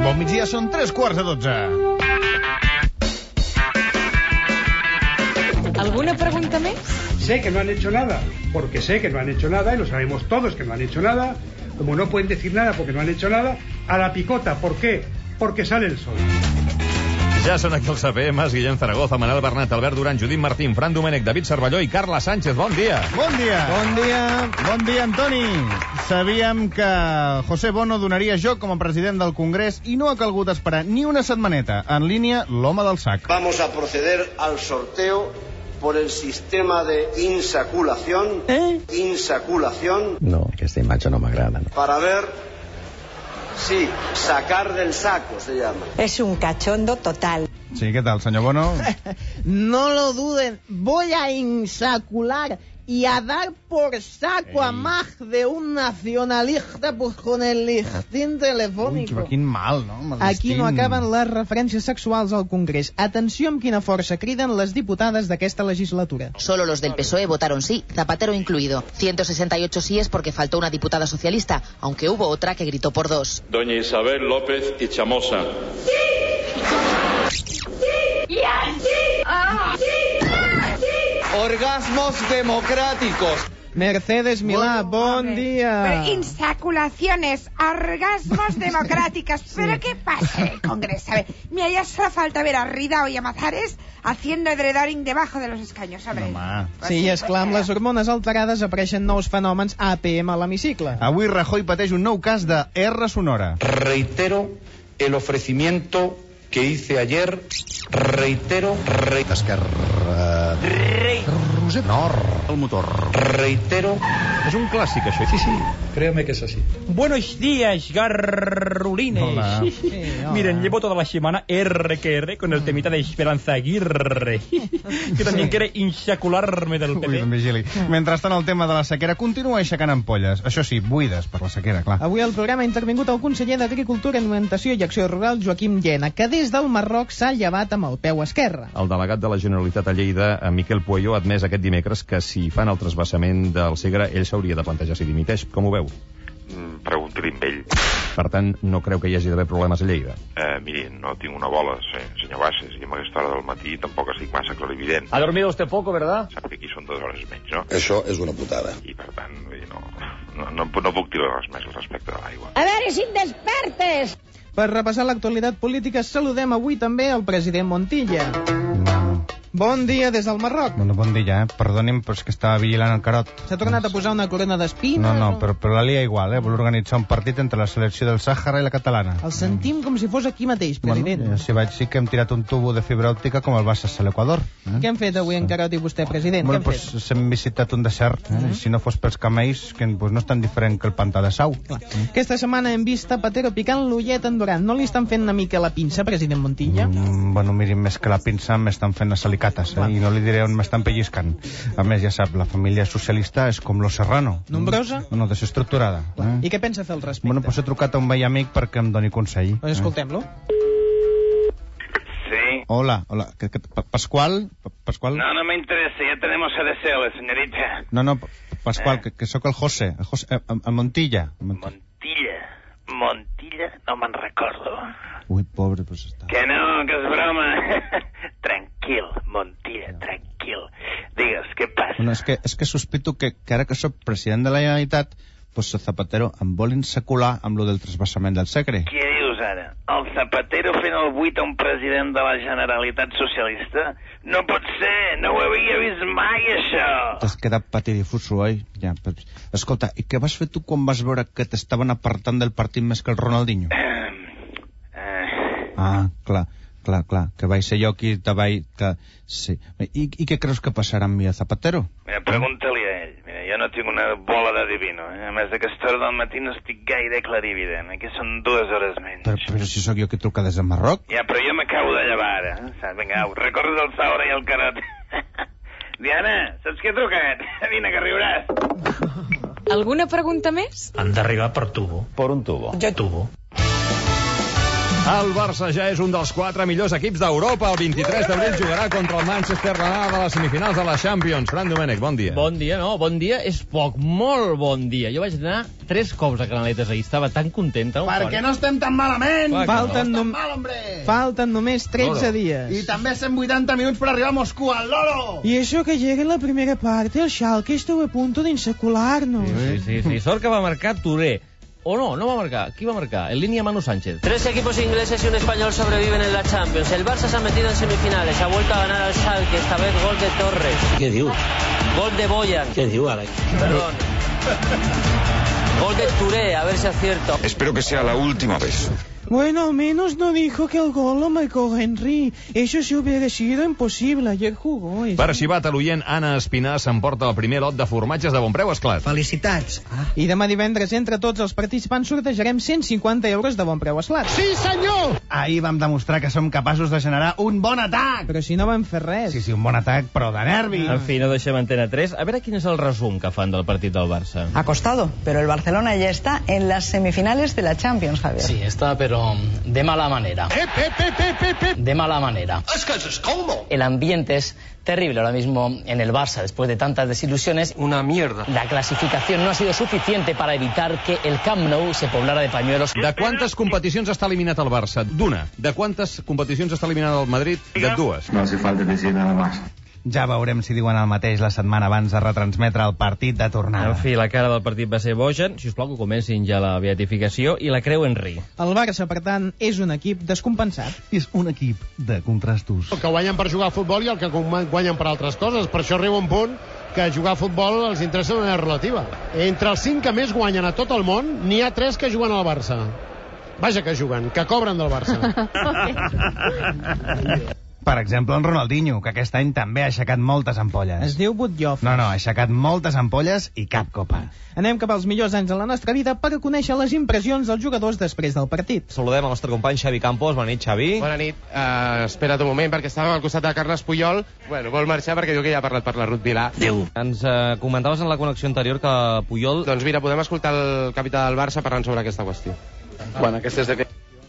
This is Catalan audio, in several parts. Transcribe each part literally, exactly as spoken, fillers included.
Bon migdia, són tres quarts de dotze. ¿Alguna pregunta más? Sé que no han hecho nada, porque sé que no han hecho nada, y lo sabemos todos que no han hecho nada. Como no pueden decir nada porque no han hecho nada, a la picota. ¿Por qué? Porque sale el sol. Ja són aquí els A P Ms, Guillem Zaragoza, Manel Bernat, Albert Duran, Judit Martín, Fran Domènech, David Cervelló i Carla Sánchez. Bon dia. Bon dia. Bon dia. Bon dia, Antoni. Sabíem que José Bono donaria joc com a president del Congrés i no ha calgut esperar ni una setmaneta. En línia, l'home del sac. Vamos a proceder al sorteo por el sistema de insaculación. ¿Eh? Insaculación. No, aquesta imatge no m'agrada. No. Para ver... Sí, sacar del saco se llama. Es un cachondo total. Sí, què tal, senyor Bono? No lo duden, voy a insacular y a dar por saco Ei. a más de un nacionalista pues con el listín Ui, telefónico. però quin mal, no? Amb el Aquí no listín. acaben les referències sexuals al Congrés. Atenció amb quina força criden les diputades d'aquesta legislatura. Solo los del P S O E votaron sí, Zapatero incluido. ciento sesenta y ocho síes porque faltó una diputada socialista, aunque hubo otra que gritó por dos. Doña Isabel López y Chamosa. Orgasmos democráticos. Mercedes Milá, bon dia. Insaculaciones, orgasmos democráticos. ¿Pero qué pasa en el Congreso? A ver, mira, ya solo falta ver a Ridao y a Mazares haciendo edredoring debajo de los escaños, hombre. Home. Sí, és clar, amb les hormones alterades apareixen nous fenòmens A P M a l'hemicicle. Avui Rajoy pateix un nou cas de R sonora. Reitero el ofrecimiento que hice ayer. Reitero, re... Esquerra... Rei... Roset... Nor... El motor... Reitero... És un clàssic, això. Sí, sí, créame que es así. Buenos días, garrulines. Hola. Sí, hola. Miren, llevo toda la semana R que R con el temita de Esperanza Aguirre, que también quiere insacularme del P Ui, P. ben vigili. Mentrestant, el tema de la sequera continua aixecant ampolles. Això sí, buides per la sequera, clar. Avui al programa ha intervingut el conseller d'Agricultura, Alimentació i Acció Rural, Joaquim Llena, que des del Marroc s'ha llevat amb el peu esquerre. El delegat de la Generalitat a Lleida, Miquel Pueyo, ha admès aquest dimecres que si fan el trasbassament del Segre, ell s'hauria de plantejar si dimiteix. Com ho veu? Mm, Pregunti-li amb ell. Per tant, no creu que hi hagi d'haver problemes a Lleida? Eh, miri, no tinc una bola, sí, senyor Bassas, i amb aquesta hora del matí tampoc estic massa clarivident. Ha dormido usted poco, ¿verdad? Sap que aquí són dues hores menys, no? Això és una putada. I per tant, vull dir, no, no, no, no puc dir res més al respecte de l'aigua. A ver si despertes. Per repassar l'actualitat política, saludem avui també el president Montilla. Bon dia des del Marroc. Bueno, bon dia, eh? Perdoni'm, però és que estava vigilant el Carot. S'ha tornat a posar una corona d'espines? No, no, però, però la lia igual, eh? Vol organitzar un partit entre la selecció del Sàhara i la catalana. El sentim com si fos aquí mateix, president. Bueno, si vaig sí que hem tirat un tubo de fibra òptica com el Bassas a l'Equador. Eh? Què hem fet avui en Carot i vostè, president? Bueno, Què hem pues hem visitat un desert. Eh? Mm. Si no fos pels camells, que pues, no és tan diferent que el pantà de Sau. Clar. Aquesta setmana hem vist Zapatero picant l'ullet en Duran. No li estan fent una mica la pinça, president Montilla? Mm, bueno, mirin, més que la pinça m'estan fent les salicates, eh? I no li diré on m'estan pellizcant. A més, ja sap, la família socialista és com lo Serrano. Nombrosa? No, no, desestructurada. Eh? I què pensa fer al respecte? Bueno, pues he trucat a un vell amic perquè em doni consell. Pues escoltem-lo. Sí. Hola, hola. ¿Qué, qué, Pa- ¿Pascual? Pa- ¿Pascual? No, no me interesa, ya tenemos a deseo, señorita. No, no, Pa- Pascual, que, que sóc el José. El, José, eh, el, el Montilla. El Mont- Montilla. Montilla, no me'n recordo. Ui, pobre, pues està... Que no, que és broma. Tranquil, Montilla, tranquil. Digues, què passa? Bueno, és que, és que sospito que, que ara que sóc president de la Generalitat, pues Zapatero em vol insacular amb lo del trasbassament del Segre. Què dius ara? El Zapatero fent el buit a un president de la Generalitat Socialista? No pot ser, no ho havia vist mai, això. T'has quedat patidifuso, oi? Ja, però... Escolta, i què vas fer tu quan vas veure que t'estaven apartant del partit més que el Ronaldinho? Ah, clar, clar, clar, que vaig ser jo qui te vaig... Que... Sí. I, I què creus que passarà amb mi a Zapatero? Mira, pregunta-li a ell. Mira, jo no tinc una bola de divino. Eh? A més d'aquesta hora del matí no estic gaire clarivident. Aquí són dues hores menys. Però, però si sóc jo que truca des de Marroc. Ja, però jo m'acabo de llevar ara. Eh? Saps? Vinga, au, recordes el Saura i el Carot. Diana, saps què he trucat? Vine, que riuràs. ¿Alguna pregunta más? Han d'arribar per tubo. Por un tubo. Ja tubo. El Barça ja és un dels quatre millors equips d'Europa. El vint-i-tres d'abril jugarà contra el Manchester United a les semifinals de la Champions. Fran Domènech, bon dia. Bon dia, no, bon dia és poc, molt bon dia. Jo vaig anar tres cops a Canaletes ahir, estava tan contenta. Perquè no estem tan malament. Falten, no nom... mal, Falten només tretze Loro. dies. I també cent vuitanta minuts per arribar a Moscú, al Loro. Y eso que llega en la primera parte, el Schalke estuvo a punto de insacularnos. Sí, sí, sí, sort que va marcar Touré. O no, no va marcar. Qui va marcar? En línea Manu Sánchez. Tres equipos ingleses y un español sobreviven en la Champions. El Barça se ha metido en semifinales. Ha vuelto a ganar al Schalke. Esta vez gol de Torres. ¿Qué diu? Gol de Boyan. ¿Qué diu, Alex? Perdón. Gol de Touré, a ver si acierto. Espero que sea la última vez. Bueno, al menos no dijo que el gol lo marcó Henry. Eso sí hubiera sido imposible. Ayer jugó. Per arxivat a l'oient, Anna Espinar s'emporta el primer lot de formatges de bon preu, esclat. Felicitats. Ah. I demà divendres, entre tots els participants, sortejarem cent cinquanta euros de bon preu esclat. Sí, senyor! Ahir vam demostrar que som capaços de generar un bon atac. Però si no vam fer res. Sí, sí, un bon atac, però de nervis. En fi, no deixem Antena tres. A veure quin és el resum que fan del partit del Barça. Ha costado, pero el Barcelona ya está en las semifinales de la Champions, Javier. Sí, está, pero de mala manera. De mala manera. Es que es colmo. El ambiente es terrible ahora mismo en el Barça, después de tantas desilusiones. Una mierda. La clasificación no ha sido suficiente para evitar que el Camp Nou se poblara de pañuelos. De quantes competicions està eliminat el Barça? D'una. De quantes competicions està eliminat el Madrid? De dues. No hace falta decir nada más. Ja veurem si diuen el mateix la setmana abans de retransmetre el partit de tornada. En fi, la cara del partit va ser bogen. Si us plau, que comencin ja la beatificació i la creu Henry. El Barça, per tant, és un equip descompensat. És un equip de contrastos. El que guanyen per jugar a futbol i el que guanyen per altres coses. Per això arriba un punt que jugar a futbol els interessa de manera relativa. Entre els cinc que més guanyen a tot el món, n'hi ha tres que juguen al Barça. Vaja que juguen, que cobren del Barça. Per exemple, en Ronaldinho, que aquest any també ha aixecat moltes ampolles. Es diu Butjoff. No, no, ha aixecat moltes ampolles i cap copa. Anem cap als millors anys de la nostra vida per conèixer les impressions dels jugadors després del partit. Saludem el nostre company Xavi Campos. Bona nit, Xavi. Bona nit. Uh, espera't un moment, perquè estàvem al costat de Carles Puyol. Bueno, vol marxar perquè diu que ja ha parlat per la Ruth Vilà. Déu. Ens uh, comentaves en la connexió anterior que Puyol... Doncs mira, podem escoltar el capità del Barça parlant sobre aquesta qüestió. Bueno, aquesta és de...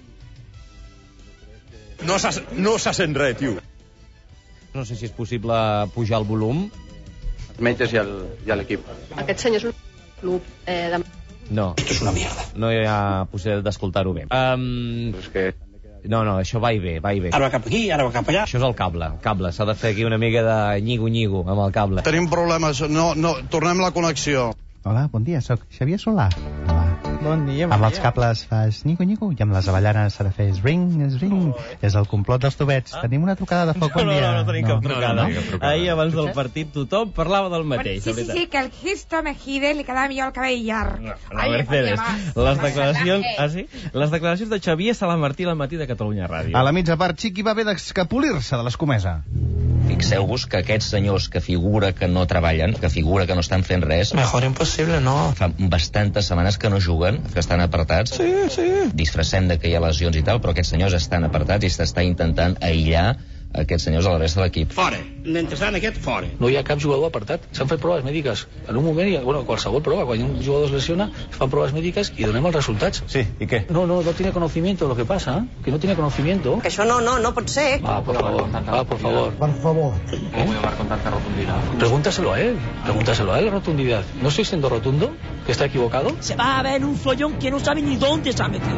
No se no sent res, tio. No sé si és possible pujar el volum. Metges i l'equip. Aquest senyor és un club eh, de... No. Esto és una mierda. No hi ha possibilitat d'escoltar-ho bé. Um... És que... No, no, això va i ve, va i ve. Ara va cap aquí, ara va cap allà. Això és el cable, el cable. S'ha de fer aquí una mica de nyigo-nyigo amb el cable. Tenim problemes, no, no, tornem la connexió. Hola, bon dia, sóc Xavier Solà. Hola. Bon dia, bon amb els dia. cables fas nyigo-nyigo i amb les avellanes s'ha de fer ring, ring. És el complot dels tubets. Ah? Tenim una trucada de foc, No, bon no, dia. no, no tenim cap trucada. No, no, no, no, Ahir, abans del partit, tothom parlava del mateix. Sí, sí, sí, que el Cristo Mejide li quedava millor el cabell llarg. No, no, Mercedes, les declaracions, ah, sí? Les declaracions de Xavier Salamartí al matí de Catalunya Ràdio. A la mitja part, Chiqui va haver d'escapolir-se de l'escomesa. Fixeu-vos que aquests senyors que figura que no treballen, que figura que no estan fent res... Mejor impossible, no. Fa bastantes setmanes que no juguen, que estan apartats. Sí, sí. Disfressem de que hi ha lesions i tal, però aquests senyors estan apartats i s'està intentant aïllar aquests senyors a la resta de l'equip. Fora. Mentrestant aquest, fora. No hi ha cap jugador apartat. S'han fet proves mèdiques. En un moment, bueno, qualsevol prova, quan un jugador es lesiona, es fan proves médicas y donem els resultats. Sí, ¿y qué? No, no, no tiene conocimiento de lo que pasa, ¿eh? Que no tiene conocimiento. Que això no, no, no pot ser. Va, por favor, va, por favor. Por favor. ¿Cómo voy a hablar con tanta rotundidad? Pregúntaselo a él, pregúntaselo a él, rotundidad. ¿No estoy siendo rotundo? ¿Que está equivocado? Se va a ver un follón que no sabe ni dónde se ha metido.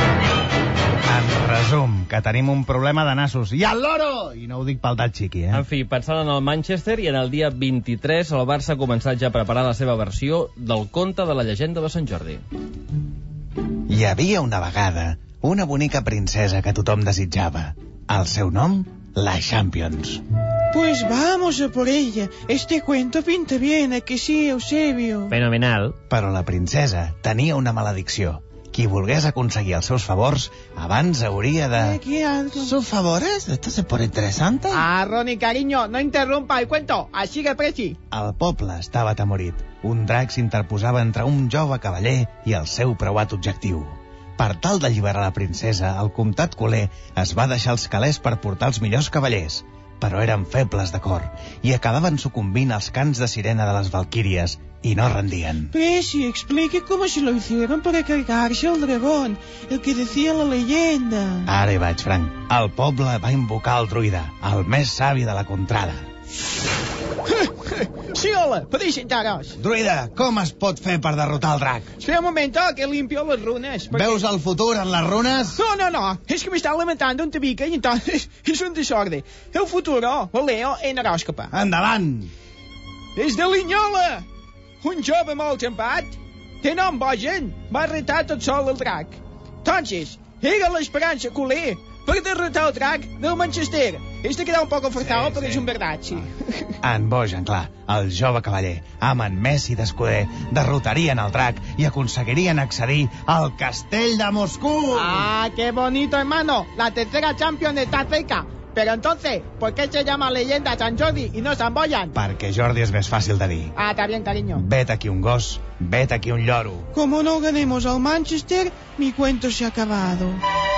En resum, que tenim un problema de nassos. I al loro! I no ho dic pel tal Chiqui, eh? En fi, pensant en el Manchester, i en el dia vint-i-tres el Barça ha començat ja a preparar la seva versió del conte de la llegenda de Sant Jordi. Hi havia una vegada una bonica princesa que tothom desitjava. El seu nom, la Champions. Pues vamos a por ella. Este cuento pinta bien, ¿a que sí, Eusebio? Fenomenal. Però la princesa tenia una maledicció. Qui volgués aconseguir els seus favors, abans hauria de... ¿Qué algo? ¿Sus favores? Esto se pone interesante. Ah, Ronnie, cariño, no interrumpa el cuento. Així que preci. El poble estava atemorit. Un drac s'interposava entre un jove cavaller i el seu preuat objectiu. Per tal d'alliberar la princesa, el comtat culer es va deixar els calés per portar els millors cavallers. però eren febles de cor i acabaven sucumbint als cants de sirena de les valquíries i no rendien. Presi, explique cómo se lo hicieron para cargarse al dragón, el que decía la leyenda. Ara hi vaig, Frank. El poble va invocar el druida, el més savi de la contrada. Sí, hola, presentaros. Druida, com es pot fer per derrotar el drac? Espera un momento, que limpio las runas. Porque... ¿Veus el futur en las runas? No, no, no, es que me está levantando un tabique y entonces es un desorden. El futuro lo leo en horóscopo. Endavant! És de Linyola! Un jove molt empat, de nom Bogen, va retar tot sol el drac. Entonces, era l'esperança culer per derrotar el drac del Manchester. Este queda un poco forzado, sí, però sí. És un verdad, sí. En Bogen, clar, el jove cavaller, amb en Messi d'escuder, derrotarien el drac i aconseguirien accedir al castell de Moscú. Ah, qué bonito, hermano. La tercera Champions está cerca. Pero entonces, ¿por qué se llama leyenda San Jordi y no San Boyan? Perquè Jordi és més fàcil de dir. Ah, está bien, cariño. Vet aquí un gos, vet aquí un lloro. Como no ganemos al Manchester, mi cuento se ha acabado.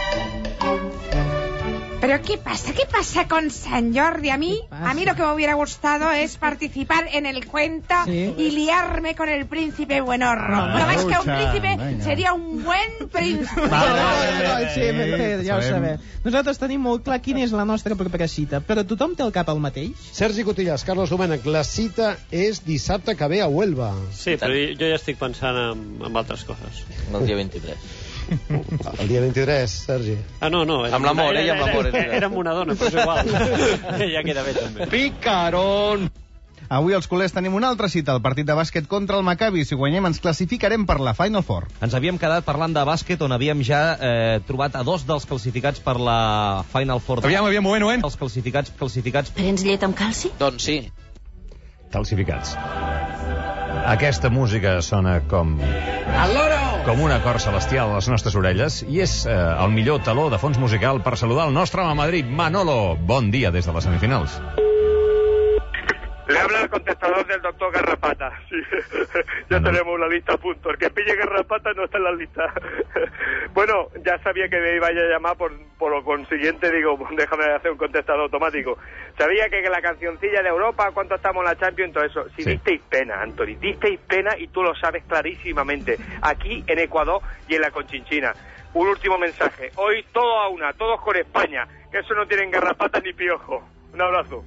¿Pero qué pasa? ¿Qué pasa con San Jordi? A mí, a mí lo que me hubiera gustado es participar en el cuento, sí, y liarme con el príncipe buenorro. Ah, però veig que un príncipe venga. Seria un buen príncipe. Vale, vale, vale, sí, sí, ja ho sabem. Nosaltres tenim molt clar quina és la nostra propera cita, però tothom té el cap al mateix? Sergi Cotillas, Carlos Domènech, la cita és dissabte que ve a Huelva. Sí, però jo ja estic pensant en, en altres coses. El dia vint-i-tres. El dia vint-i-tres, Sergi. Ah, no, no. Amb l'amor, ella amb l'amor. Era amb una dona, però és igual. Ja queda bé, també. Picarón! Avui els culers tenim una altra cita, el partit de bàsquet contra el Maccabi. Si guanyem ens classificarem per la Final Four. Ens havíem quedat parlant de bàsquet, on havíem ja eh, trobat a dos dels classificats per la Final Four. Aviam, aviam, moment, moment. Els classificats, classificats... Prens llet amb calci? Doncs sí. Calcificats. Aquesta música sona com... com un acord celestial a les nostres orelles i és eh, el millor taló de fons musical per saludar el nostre home a Madrid, Manolo. Bon dia des de les semifinals. Le habla el contestador del doctor Garrapata. Sí. Ya no. Tenemos la lista a punto. El que pille Garrapata no está en la lista. Bueno, ya sabía que me iba a llamar, por, por lo consiguiente digo, déjame hacer un contestador automático. Sabía que, que la cancioncilla de Europa, cuánto estamos en la Champions, todo eso. Si sí. Disteis pena, Anthony, disteis pena y tú lo sabes clarísimamente. Aquí en Ecuador y en la Conchinchina. Un último mensaje. Hoy todo a una, todos con España. Que eso no tienen Garrapata ni piojo. Un abrazo.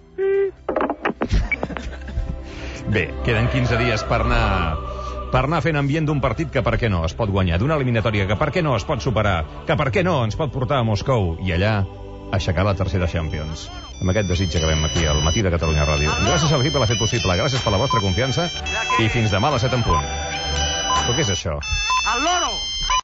Bé, queden quinze dies per anar per anar fent ambient d'un partit que per què no es pot guanyar, d'una eliminatòria que per què no es pot superar, que per què no ens pot portar a Moscou i allà aixecar la tercera Champions. Amb aquest desig acabem aquí al Matí de Catalunya Ràdio. Gràcies a l'equip que l'ha fet possible, gràcies per la vostra confiança i fins demà a les set en punt. Però què és això? Al loro!